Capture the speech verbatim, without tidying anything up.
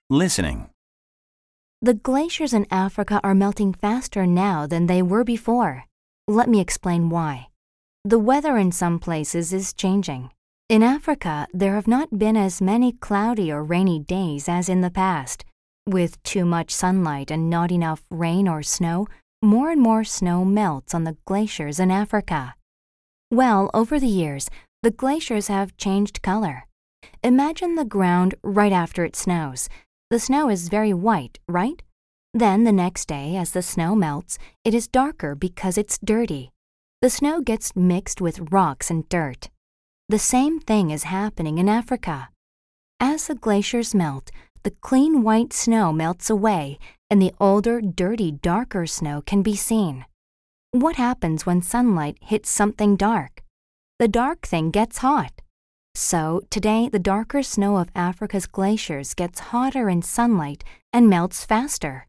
Listening. The glaciers in Africa are melting faster now than they were before. Let me explain why. The weather in some places is changing. In Africa, there have not been as many cloudy or rainy days as in the past. With too much sunlight and not enough rain or snow, more and more snow melts on the glaciers in Africa. Well, over the years, the glaciers have changed color. Imagine the ground right after it snows. The snow is very white, right? Then the next day, as the snow melts, it is darker because it's dirty. The snow gets mixed with rocks and dirt. The same thing is happening in Africa. As the glaciers melt, the clean white snow melts away, and the older, dirty, darker snow can be seen. What happens when sunlight hits something dark? The dark thing gets hot. So, today, the darker snow of Africa's glaciers gets hotter in sunlight and melts faster.